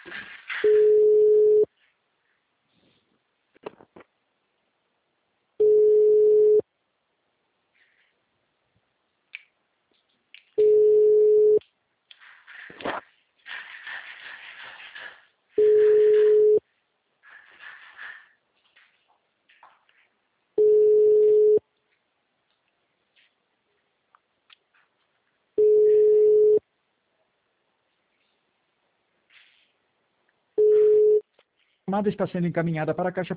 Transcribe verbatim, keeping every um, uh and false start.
A chamada está sendo encaminhada para a caixa